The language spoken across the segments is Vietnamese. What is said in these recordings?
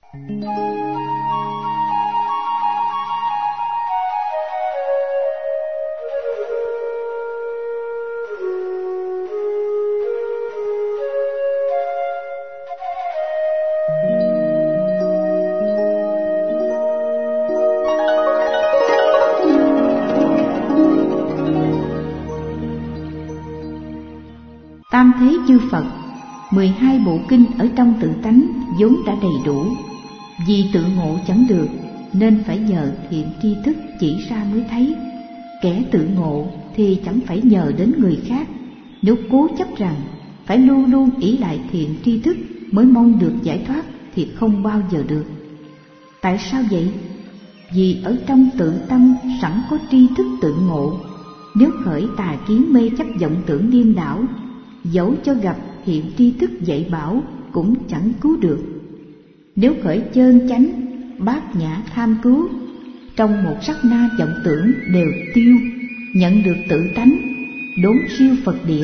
Tam thế chư Phật, 12 bộ kinh ở trong tự tánh vốn đã đầy đủ. Vì tự ngộ chẳng được nên phải nhờ thiện tri thức chỉ ra mới thấy. Kẻ tự ngộ thì chẳng phải nhờ đến người khác. Nếu cố chấp rằng phải luôn luôn ỷ lại thiện tri thức mới mong được giải thoát thì không bao giờ được. Tại sao vậy? Vì ở trong tự tâm sẵn có tri thức tự ngộ. Nếu khởi tà kiến mê chấp vọng tưởng điên đảo, dẫu cho gặp hiện tri thức dạy bảo cũng chẳng cứu được. Nếu khởi chơn chánh bát nhã tham cứu, trong một sát na vọng tưởng đều tiêu, nhận được tự tánh, đốn siêu Phật địa.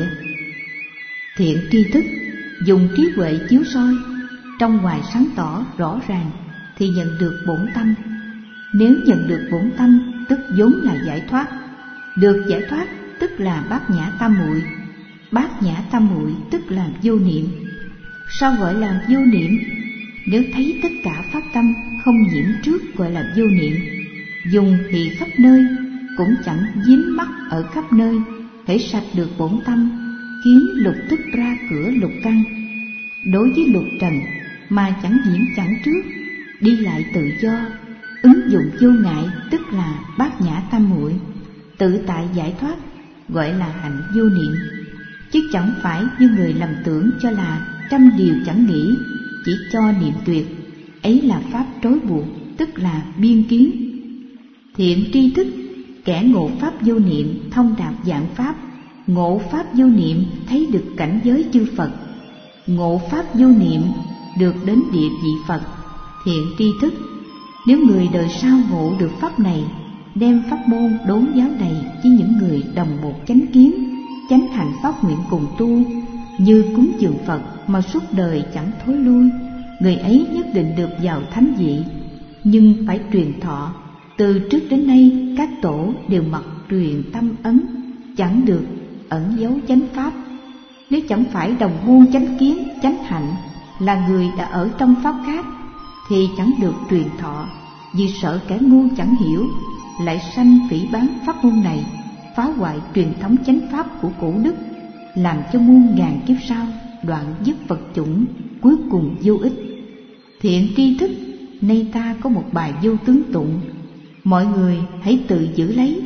Thiện tri thức dùng trí huệ chiếu soi, trong ngoài sáng tỏ rõ ràng thì nhận được bổn tâm. Nếu nhận được bổn tâm tức vốn là giải thoát. Được giải thoát tức là bát nhã tam muội. Bát nhã tam muội tức là vô niệm. Sao gọi là vô niệm? Nếu thấy tất cả pháp tâm không nhiễm trước gọi là vô niệm. Dùng thì khắp nơi cũng chẳng dính mắc ở khắp nơi. Hễ sạch được bổn tâm, khiến lục tức ra cửa lục căn. Đối với lục trần mà chẳng nhiễm chẳng trước, đi lại tự do, ứng dụng vô ngại tức là bát nhã tam muội. Tự tại giải thoát gọi là hạnh vô niệm. Chứ chẳng phải như người lầm tưởng cho là trăm điều chẳng nghĩ, chỉ cho niệm tuyệt. Ấy là pháp trói buộc, tức là biên kiến. Thiện tri thức, kẻ ngộ pháp vô niệm thông đạt vạn pháp. Ngộ pháp vô niệm thấy được cảnh giới chư Phật. Ngộ pháp vô niệm được đến địa vị Phật. Thiện tri thức, nếu người đời sau ngộ được pháp này, đem pháp môn đốn giáo này với những người đồng một chánh kiến, chánh hạnh phát nguyện cùng tu, như cúng dường Phật mà suốt đời chẳng thối lui, người ấy nhất định được vào thánh vị. Nhưng phải truyền thọ. Từ trước đến nay các tổ đều mặc truyền tâm ấn, chẳng được ẩn giấu chánh pháp. Nếu chẳng phải đồng môn chánh kiến, chánh hạnh, là người đã ở trong pháp khác, thì chẳng được truyền thọ. Vì sợ kẻ ngu chẳng hiểu, lại sanh phỉ báng pháp môn này, phá hoại truyền thống chánh pháp của cổ đức, làm cho muôn ngàn kiếp sau đoạn dứt Phật chủng, cuối cùng vô ích. Thiện tri thức, nay ta có một bài vô tướng tụng, mọi người hãy tự giữ lấy.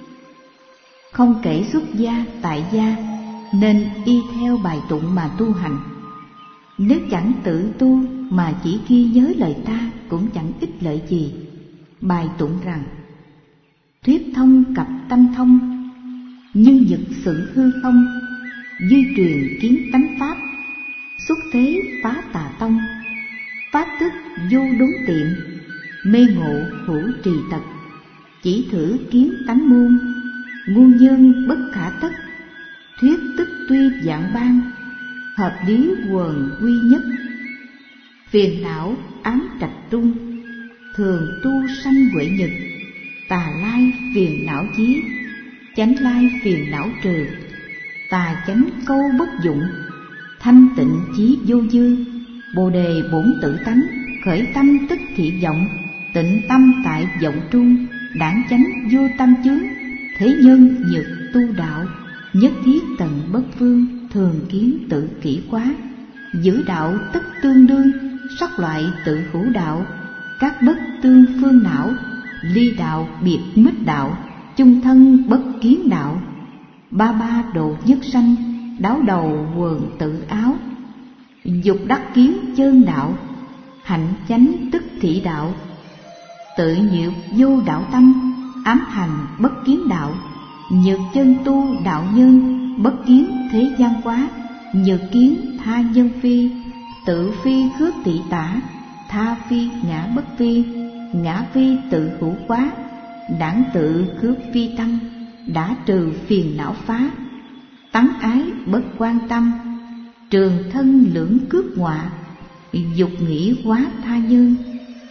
Không kể xuất gia, tại gia, nên y theo bài tụng mà tu hành. Nếu chẳng tự tu mà chỉ ghi nhớ lời ta cũng chẳng ích lợi gì. Bài tụng rằng: thuyết thông cập tâm thông, nhưng dực sự hư không, duy truyền kiến tánh pháp, xuất thế phá tà tông. Pháp tức vô đốn tiệm, mê ngộ hữu trì tật, chỉ thử kiến tánh môn, ngu nhân bất khả tất. Thuyết tức tuy vạn ban, hợp lý quần quy nhất. Phiền não ám trạch trung, thường tu sanh huệ nhật. Tà lai phiền não chí, chánh lai phiền não trừ. Tà chánh câu bất dụng, thanh tịnh chí vô dư. Bồ đề bổn tự tánh, khởi tâm tức thị vọng. Tịnh tâm tại vọng trung, đãng chánh vô tâm chướng. Thế nhân nhược tu đạo, nhất thiết tận bất phương. Thường kiến tự kỷ quá, giữ đạo tất tương đương. Sắc loại tự hữu đạo, các bất tương phương não. Ly đạo biệt mít đạo, chung thân bất kiến đạo. Ba ba độ nhất sanh, đáo đầu quần tự áo. Dục đắc kiến chơn đạo, hạnh chánh tức thị đạo. Tự nhiệu vô đạo tâm, ám hành bất kiến đạo. Nhược chân tu đạo nhân, bất kiến thế gian quá. Nhược kiến tha nhân phi, tự phi khước tị tả. Tha phi ngã bất phi, ngã phi tự hữu quá. Đãng tự khước phi tăng, đã trừ phiền não phá. Tắng ái bất quan tâm, trường thân lưỡng cước ngọa. Dục nghĩ quá tha nhân,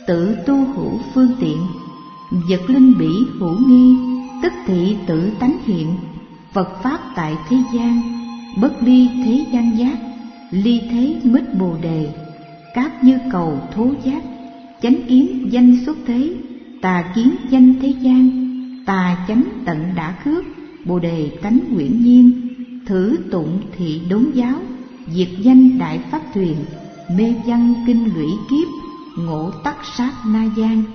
tự tu hữu phương tiện. Vật linh bỉ hữu nghi, tức thị tự tánh hiện. Phật pháp tại thế gian, bất ly thế gian giác. Ly thế mít bồ đề, cát như cầu thố giác. Chánh kiến danh xuất thế, tà kiến danh thế gian. Tà chánh tận đã khước, bồ đề tánh quyển nhiên. Thử tụng thị đốn giáo, diệt danh đại pháp thuyền. Mê văn kinh lũy kiếp, ngộ tắc sát na gian.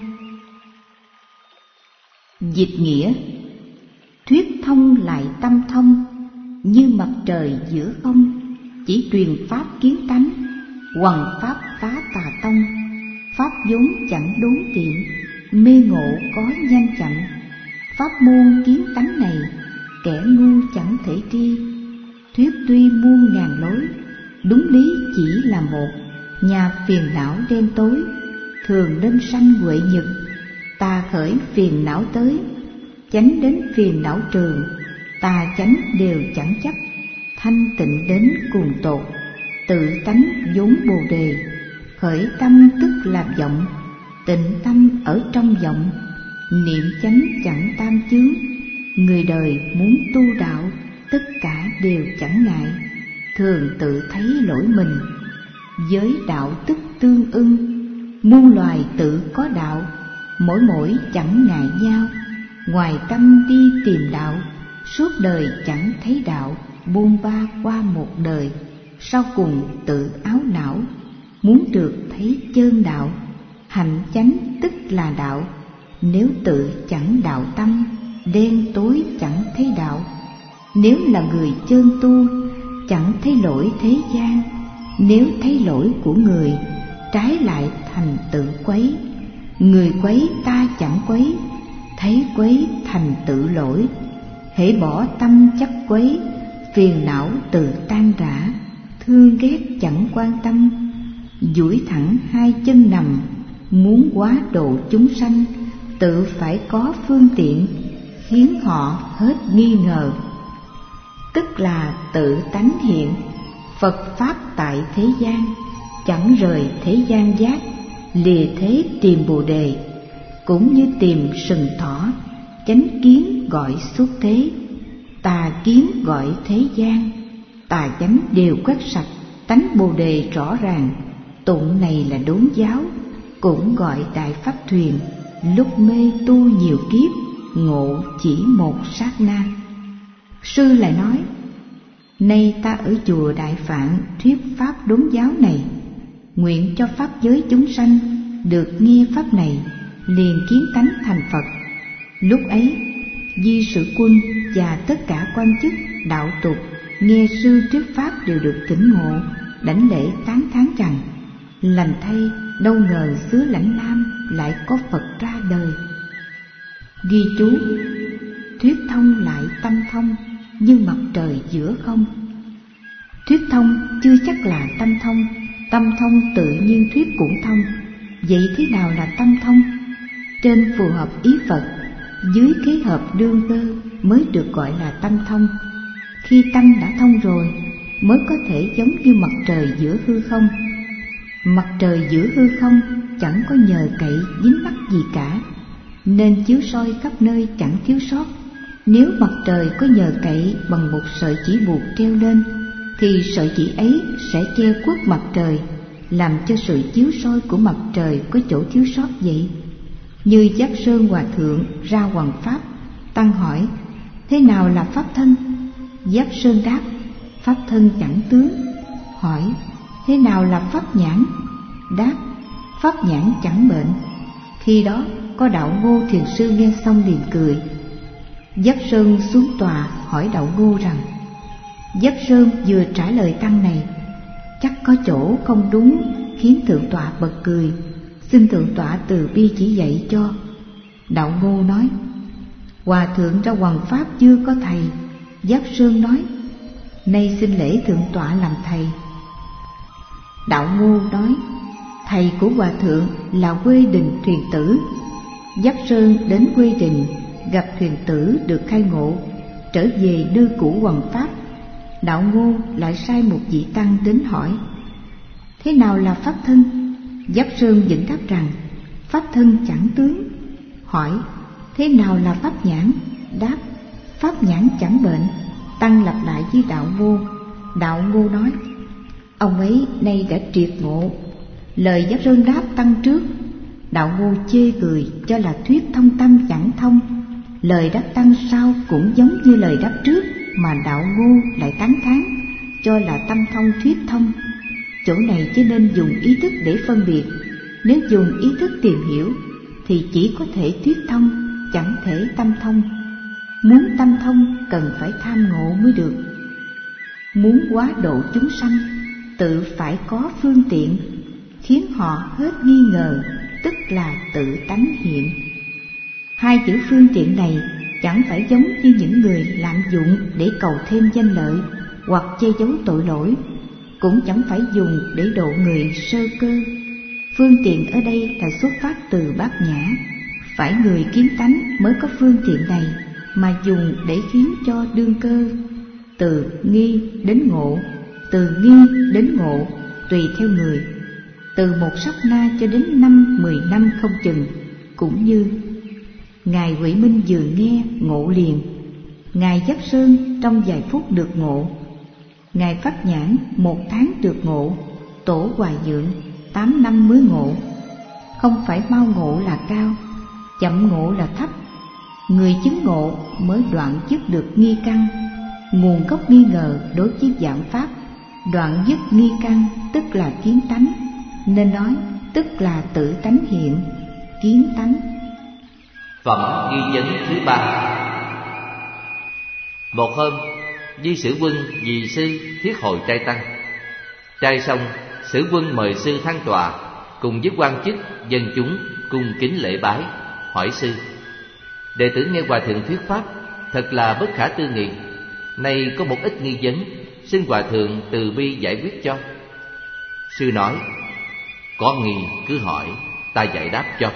Dịch nghĩa: thuyết thông lại tâm thông, như mặt trời giữa không. Chỉ truyền pháp kiến tánh, hoằng pháp phá tà tông. Pháp vốn chẳng đốn tiệm, mê ngộ có nhanh chậm. Pháp môn kiến tánh này, kẻ ngu chẳng thể tri. Thuyết tuy muôn ngàn lối, đúng lý chỉ là một. Nhà phiền não đen tối, thường nên sanh huệ nhật. Tà khởi phiền não tới, chánh đến phiền não trường. Tà chánh đều chẳng chấp, thanh tịnh đến cùng tột. Tự tánh vốn bồ đề, khởi tâm tức làm vọng. Tịnh tâm ở trong vọng, niệm chánh chẳng tam chướng. Người đời muốn tu đạo, tất cả đều chẳng ngại. Thường tự thấy lỗi mình, giới đạo tức tương ưng. Muôn loài tự có đạo, mỗi mỗi chẳng ngại nhau. Ngoài tâm đi tìm đạo, suốt đời chẳng thấy đạo. Buông ba qua một đời, sau cùng tự áo não. Muốn được thấy chân đạo, hành chánh tức là đạo. Nếu tự chẳng đạo tâm, đen tối chẳng thấy đạo. Nếu là người chân tu, chẳng thấy lỗi thế gian. Nếu thấy lỗi của người, trái lại thành tự quấy. Người quấy ta chẳng quấy, thấy quấy thành tự lỗi. Hễ bỏ tâm chấp quấy, phiền não tự tan rã. Thương ghét chẳng quan tâm, duỗi thẳng hai chân nằm. Muốn quá độ chúng sanh, tự phải có phương tiện, khiến họ hết nghi ngờ. Tức là tự tánh hiện, Phật pháp tại thế gian. Chẳng rời thế gian giác, lìa thế tìm bồ đề. Cũng như tìm sừng thỏ, chánh kiến gọi xuất thế. Tà kiến gọi thế gian, tà chánh đều quét sạch. Tánh bồ đề rõ ràng, tụng này là đốn giáo. Cũng gọi đại pháp thuyền, lúc mê tu nhiều kiếp, ngộ chỉ một sát na. Sư lại nói: nay ta ở chùa Đại Phạn thuyết pháp đốn giáo này, nguyện cho pháp giới chúng sanh được nghe pháp này, liền kiến tánh thành Phật. Lúc ấy Di Sử Quân và tất cả quan chức đạo tục nghe sư thuyết pháp đều được tỉnh ngộ, đảnh lễ tán thán rằng: lành thay, đâu ngờ xứ Lãnh Nam lại có Phật ra đời. Ghi chú: thuyết thông lại tâm thông, như mặt trời giữa không. Thuyết thông chưa chắc là tâm thông, tâm thông tự nhiên thuyết cũng thông. Vậy thế nào là tâm thông? Trên phù hợp ý Phật, dưới kế hợp đương cơ mới được gọi là tâm thông. Khi tâm đã thông rồi mới có thể giống như mặt trời giữa hư không. Mặt trời giữa hư không chẳng có nhờ cậy dính mắc gì cả, nên chiếu soi khắp nơi chẳng thiếu sót. Nếu mặt trời có nhờ cậy bằng một sợi chỉ buộc treo lên, thì sợi chỉ ấy sẽ che khuất mặt trời, làm cho sự chiếu soi của mặt trời có chỗ thiếu sót vậy. Như Giáp Sơn Hòa Thượng ra hoằng pháp, tăng hỏi: thế nào là pháp thân? Giáp Sơn đáp: pháp thân chẳng tướng. Hỏi: thế nào là pháp nhãn? Đáp: pháp nhãn chẳng bệnh. Khi đó có Đạo Ngô thiền sư nghe xong liền cười. Giáp Sơn xuống tòa hỏi Đạo Ngô rằng: Giáp Sơn vừa trả lời tăng này, chắc có chỗ không đúng, khiến thượng tọa bật cười, xin thượng tọa từ bi chỉ dạy cho. Đạo Ngô nói: hòa thượng ra hoằng pháp chưa có thầy. Giáp Sơn nói: nay xin lễ thượng tọa làm thầy. Đạo Ngô nói: thầy của hòa thượng là Quê Đình thuyền tử. Giáp Sơn đến Quê Đình, gặp thuyền tử được khai ngộ, trở về đưa củ hoằng pháp. Đạo Ngô lại sai một vị tăng đến hỏi: thế nào là pháp thân? Giáp Sơn vẫn đáp rằng: Pháp thân chẳng tướng. Hỏi: thế nào là pháp nhãn? Đáp: pháp nhãn chẳng bệnh. Tăng lặp lại với Đạo Ngô. Đạo Ngô nói: ông ấy nay đã triệt ngộ. Lời Giáp Sơn đáp Tăng trước. Đạo Ngô chê cười cho là thuyết thông tâm chẳng thông. Lời đáp Tăng sau cũng giống như lời đáp trước, mà Đạo Ngô lại tán thán cho là tâm thông thuyết thông. Chỗ này chỉ nên dùng ý thức để phân biệt. Nếu dùng ý thức tìm hiểu thì chỉ có thể thuyết thông, chẳng thể tâm thông. Muốn tâm thông cần phải tham ngộ mới được. Muốn quá độ chúng sanh, tự phải có phương tiện khiến họ hết nghi ngờ, tức là tự tánh hiện. Hai chữ phương tiện này chẳng phải giống như những người lạm dụng để cầu thêm danh lợi hoặc che giấu tội lỗi, cũng chẳng phải dùng để độ người sơ cơ. Phương tiện ở đây là xuất phát từ bát nhã. Phải người kiến tánh mới có phương tiện này, mà dùng để khiến cho đương cơ. Từ nghi đến ngộ, từ nghi đến ngộ tùy theo người. Từ một sát na cho đến 5-10 năm không chừng. Cũng như Ngài Huệ Minh vừa nghe ngộ liền, Ngài Giáp Sơn trong vài phút được ngộ, Ngài Pháp Nhãn 1 tháng được ngộ, Tổ Hoài Dượng 8 năm mới ngộ. Không phải mau ngộ là cao, chậm ngộ là thấp. Người chứng ngộ mới đoạn dứt được nghi căn, nguồn gốc nghi ngờ đối với vạn pháp. Đoạn dứt nghi căn tức là kiến tánh, nên nói tức là tự tánh hiện, kiến tánh. Phẩm nghi vấn thứ 3. Một hôm, Di Sử Quân vì sư thiết hội trai tăng. Trai xong, Sử Quân mời sư thăng tọa, cùng với quan chức dân chúng cung kính lễ bái, hỏi sư: đệ tử nghe hòa thượng thuyết pháp thật là bất khả tư nghị. Nay có một ít nghi vấn, xin hòa thượng từ bi giải quyết cho. Sư nói: có nghi cứ hỏi, ta giải đáp cho.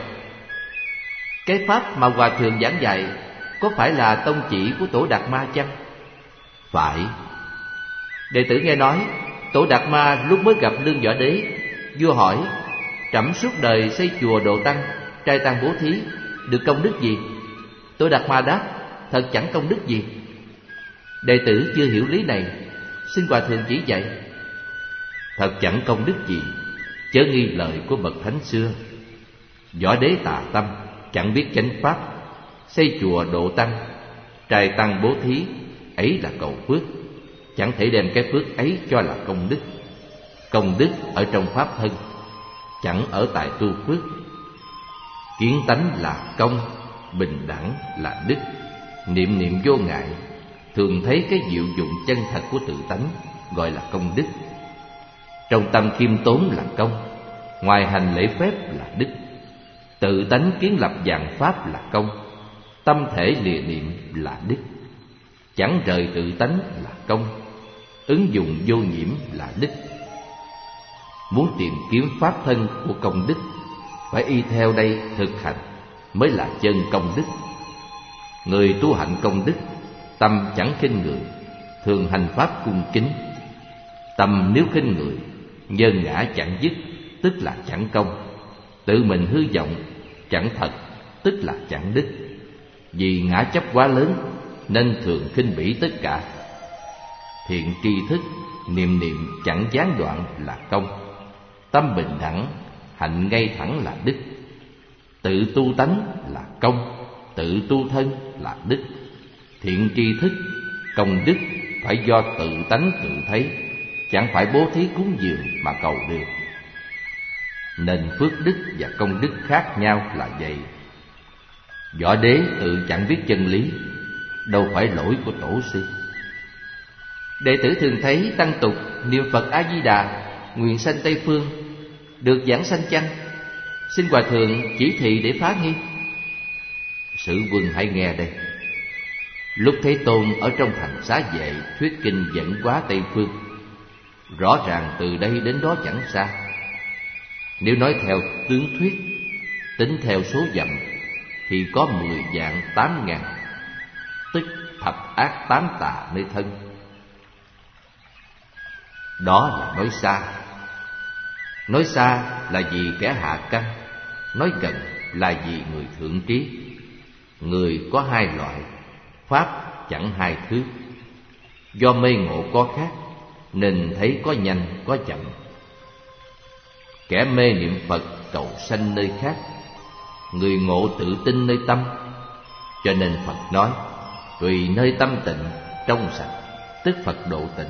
Cái pháp mà hòa thượng giảng dạy có phải là tông chỉ của Tổ Đạt Ma chăng? Phải. Đệ tử nghe nói Tổ Đạt Ma lúc mới gặp Lương Võ Đế, vua hỏi: trẫm suốt đời xây chùa độ tăng, trai tăng bố thí, được công đức gì? Tổ Đạt Ma đáp: thật chẳng công đức gì. Đệ tử chưa hiểu lý này, xin hòa thượng chỉ dạy. Thật chẳng công đức gì, chớ nghi lời của bậc thánh xưa. Võ Đế tà tâm, chẳng biết chánh pháp, xây chùa độ tăng, trai tăng bố thí, ấy là cầu phước, chẳng thể đem cái phước ấy cho là công đức. Công đức ở trong pháp thân, chẳng ở tại tu phước. Kiến tánh là công, bình đẳng là đức, niệm niệm vô ngại, thường thấy cái diệu dụng chân thật của tự tánh, gọi là công đức. Trong tâm khiêm tốn là công, ngoài hành lễ phép là đức. Tự tánh kiến lập vạn pháp là công, tâm thể lìa niệm là đức. Chẳng rời tự tánh là công, ứng dụng vô nhiễm là đức. Muốn tìm kiếm pháp thân của công đức, phải y theo đây thực hành, mới là chân công đức. Người tu hạnh công đức, tâm chẳng khinh người, thường hành pháp cung kính. Tâm nếu khinh người, nhân ngã chẳng dứt, tức là chẳng công. Tự mình hư vọng, chẳng thật, tức là chẳng đức. Vì ngã chấp quá lớn, nên thường khinh bỉ tất cả. Thiện tri thức, niệm niệm chẳng gián đoạn là công. Tâm bình đẳng, hạnh ngay thẳng là đức. Tự tu tánh là công, tự tu thân là đức. Thiện tri thức, công đức phải do tự tánh tự thấy, chẳng phải bố thí cúng dường mà cầu được. Nên phước đức và công đức khác nhau là vậy. Võ Đế tự chẳng biết chân lý, đâu phải lỗi của tổ sư. Đệ tử thường thấy tăng tục niệm Phật A Di Đà, nguyện sanh Tây phương, được giảng sanh chăng? Xin hòa thượng chỉ thị để phá nghi. Sử Quân hãy nghe đây. Lúc Thế Tôn ở trong thành Xá Vệ thuyết kinh dẫn hóa Tây phương, rõ ràng từ đây đến đó chẳng xa. Nếu nói theo tướng thuyết, tính theo số dặm, thì có 10 vạn 8 ngàn, tức thập ác 8 tà nơi thân. Đó là nói xa. Nói xa là vì kẻ hạ căn, nói gần là vì người thượng trí. Người có hai loại, pháp chẳng hai thứ. Do mê ngộ có khác nên thấy có nhanh có chậm. Kẻ mê niệm Phật cầu sanh nơi khác, người ngộ tự tin nơi tâm. Cho nên Phật nói tùy nơi tâm tịnh trong sạch, tức Phật độ tịnh.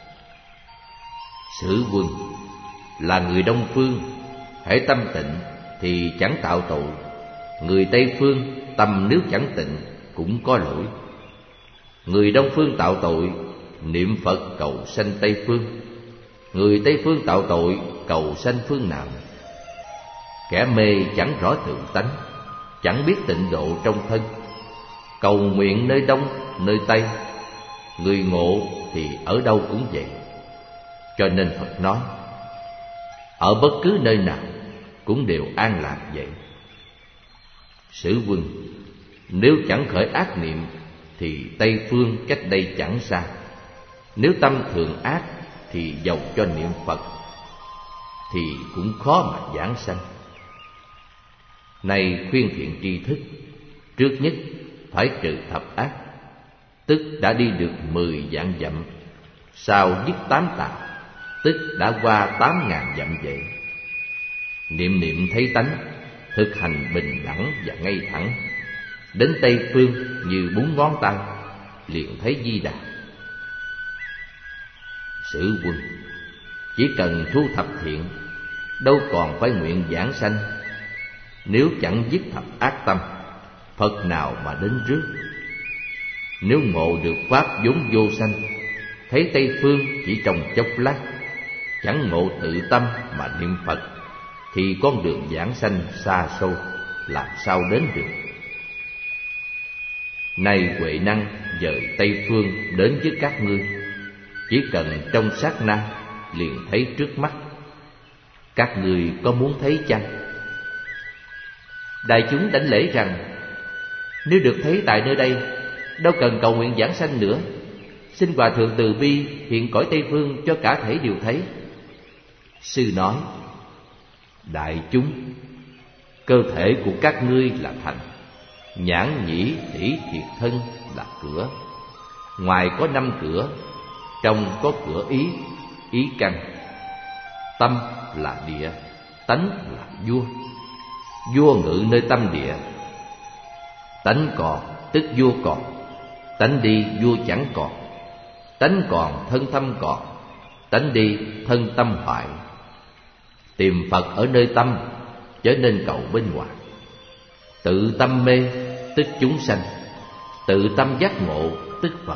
Sử Quân là người Đông Phương, hễ tâm tịnh thì chẳng tạo tội. Người Tây Phương tâm nếu chẳng tịnh cũng có lỗi. Người Đông Phương tạo tội, niệm Phật cầu sanh Tây Phương. Người Tây Phương tạo tội, cầu sanh phương nào? Kẻ mê chẳng rõ tự tánh, chẳng biết tịnh độ trong thân, cầu nguyện nơi Đông, nơi Tây. Người ngộ thì ở đâu cũng vậy. Cho nên Phật nói ở bất cứ nơi nào cũng đều an lạc vậy. Sử Quân, nếu chẳng khởi ác niệm thì Tây Phương cách đây chẳng xa. Nếu tâm thường ác thì dầu cho niệm Phật thì cũng khó mà giảng sanh. Này khuyên thiện tri thức, trước nhất phải trừ thập ác, tức đã đi được 10 vạn dặm. Sau dứt 8 tà, tức đã qua 8.000 dặm vậy. Niệm niệm thấy tánh, thực hành bình đẳng và ngay thẳng. Đến Tây Phương như 4 ngón tay, liền thấy Di Đà. Sử Quân, chỉ cần thu thập thiện, đâu còn phải nguyện giảng sanh. Nếu chẳng dứt thập ác tâm, Phật nào mà đến trước? Nếu ngộ được pháp vốn vô sanh, thấy Tây Phương chỉ trong chốc lát, chẳng ngộ tự tâm mà niệm Phật, thì con đường giảng sanh xa xôi, làm sao đến được? Này Huệ Năng dời Tây Phương đến với các ngươi, chỉ cần trong sát na liền thấy trước mắt. Các ngươi có muốn thấy chăng? Đại chúng đảnh lễ rằng nếu được thấy tại nơi đây, đâu cần cầu nguyện giảng sanh nữa. Xin Hòa Thượng từ bi hiện cõi Tây Phương cho cả thảy đều thấy. Sư nói: Đại chúng, cơ thể của các ngươi là thành, nhãn nhĩ tỷ thiệt thân là cửa. Ngoài có 5 cửa, trong có cửa ý, ý căn. Tâm là địa, tánh là vua. Vua ngự nơi tâm địa. Tánh còn tức vua còn, tánh đi vua chẳng còn. Tánh còn thân tâm còn, tánh đi thân tâm hoại. Tìm Phật ở nơi tâm, chớ nên cầu bên ngoài. Tự tâm mê tức chúng sanh, tự tâm giác ngộ tức Phật.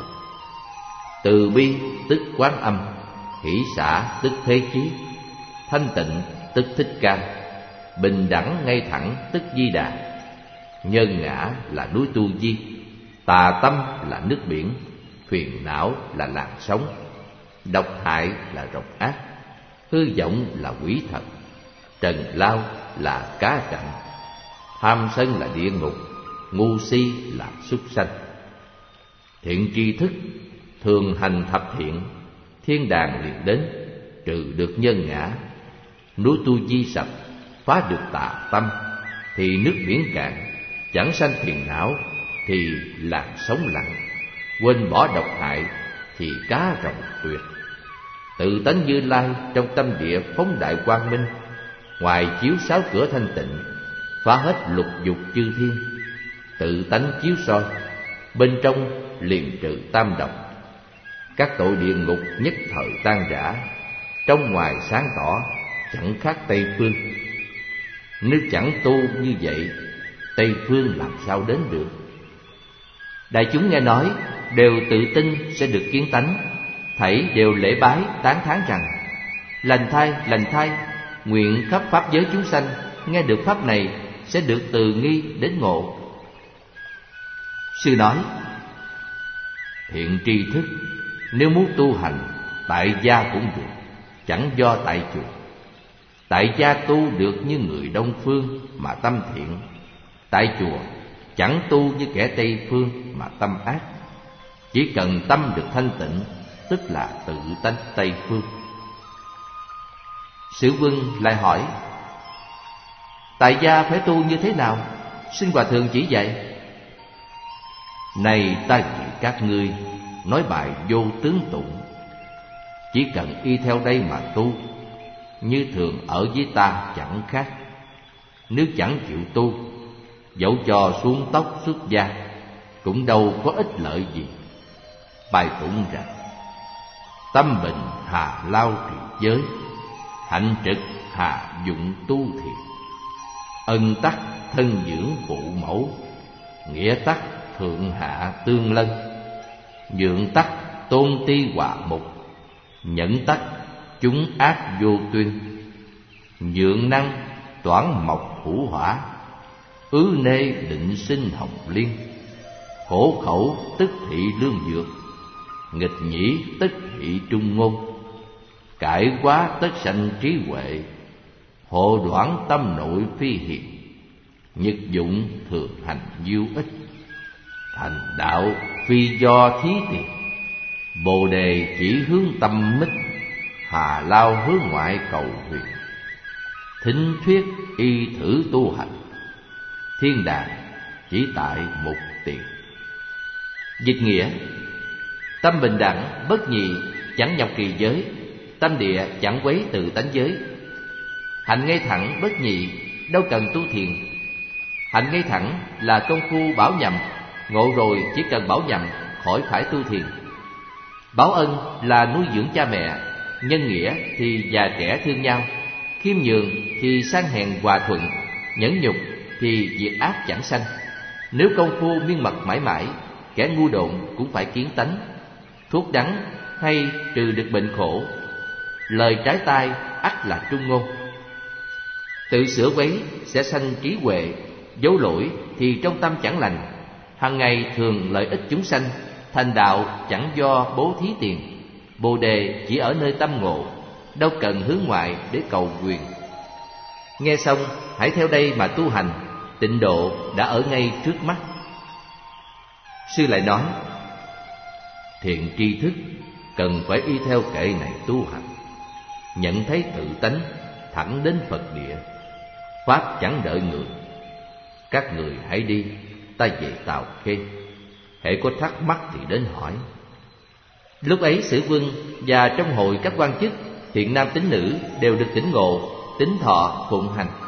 Từ bi tức Quán Âm, hỷ xả tức Thế Chí, thanh tịnh tức Thích Ca, bình đẳng ngay thẳng tức Di Đà. Nhân ngã là núi Tu Di, tà tâm là nước biển, phiền não là làn sóng, độc hại là rồng ác, hư vọng là quỷ thật, trần lao là cá rặn, tham sân là địa ngục, ngu si là súc sanh. Thiện tri thức thường hành thập thiện, thiên đàng liền đến, trừ được nhân ngã. Núi Tu Di sập, phá được tà tâm, thì nước biển cạn, chẳng sanh phiền não, thì làn sóng lặng. Quên bỏ độc hại, thì cá rồng tuyệt. Tự tánh Như Lai trong tâm địa phóng đại quang minh, ngoài chiếu 6 cửa thanh tịnh, phá hết lục dục chư thiên. Tự tánh chiếu soi, bên trong liền trừ tam độc. Các tội địa ngục nhất thời tan rã, trong ngoài sáng tỏ, chẳng khác Tây Phương. Nếu chẳng tu như vậy, Tây Phương làm sao đến được? Đại chúng nghe nói đều tự tin sẽ được kiến tánh, thảy đều lễ bái tán thán rằng: lành thay, nguyện khắp pháp giới chúng sanh nghe được pháp này sẽ được từ nghi đến ngộ. Sư nói: thiện tri thức, nếu muốn tu hành, tại gia cũng được, chẳng do tại chùa. Tại gia tu được như người Đông Phương mà tâm thiện, tại chùa chẳng tu như kẻ Tây Phương mà tâm ác. Chỉ cần tâm được thanh tịnh, tức là tự tánh Tây Phương. Sử Quân lại hỏi: Tại gia phải tu như thế nào? Xin hòa thượng chỉ dạy. Này ta dạy các ngươi nói bài vô tướng tụng, chỉ cần y theo đây mà tu, như thường ở với ta chẳng khác. Nếu chẳng chịu tu, dẫu cho xuống tóc xuất da, cũng đâu có ích lợi gì. Bài tụng rằng: tâm bình hà lao trì giới, hạnh trực hà dụng tu thiền. Ân tắc thân dưỡng phụ mẫu, nghĩa tắc thượng hạ tương lân. Nhượng tắc tôn ti hòa mục, nhẫn tắc chúng ác vô tuyên. Nhượng năng toản mộc hữu hỏa, ứ nê định sinh hồng liên. Khổ khẩu tức thị lương dược, nghịch nhĩ tức thị trung ngôn. Cải quá tất sanh trí huệ, hộ đoản tâm nội phi hiền. Nhật dụng thường hành diêu ích, thành đạo phi do thí tiền. Bồ đề chỉ hướng tâm mít, hà lao hướng ngoại cầu huyền. Thính thuyết y thử tu hành, thiên đàng chỉ tại mục tiền. Dịch nghĩa: tâm bình đẳng bất nhị, chẳng nhập kỳ giới. Tâm địa chẳng quấy từ tánh giới. Hạnh ngay thẳng bất nhị, đâu cần tu thiền. Hạnh ngay thẳng là công phu bảo nhậm, ngộ rồi chỉ cần bảo nhậm, khỏi phải tu thiền. Báo ân là nuôi dưỡng cha mẹ, nhân nghĩa thì già trẻ thương nhau, khiêm nhường thì sang hèn hòa thuận, nhẫn nhục thì diệt ác chẳng sanh. Nếu công phu miên mật mãi mãi, kẻ ngu độn cũng phải kiến tánh. Thuốc đắng hay trừ được bệnh khổ, lời trái tai ắt là trung ngôn. Tự sửa quấy sẽ sanh trí huệ, dấu lỗi thì trong tâm chẳng lành. Hằng ngày thường lợi ích chúng sanh, thành đạo chẳng do bố thí tiền. Bồ đề chỉ ở nơi tâm ngộ, đâu cần hướng ngoại để cầu quyền. Nghe xong hãy theo đây mà tu hành, tịnh độ đã ở ngay trước mắt. Sư lại nói: thiện tri thức cần phải y theo kệ này tu hành, nhận thấy tự tánh, thẳng đến Phật địa. Pháp chẳng đợi người. Các người hãy đi, ta về Tào Khê. Hễ có thắc mắc thì đến hỏi. Lúc ấy Sử Quân và trong hội các quan chức, thiện nam tín nữ đều được tỉnh ngộ, tín thọ phụng hành.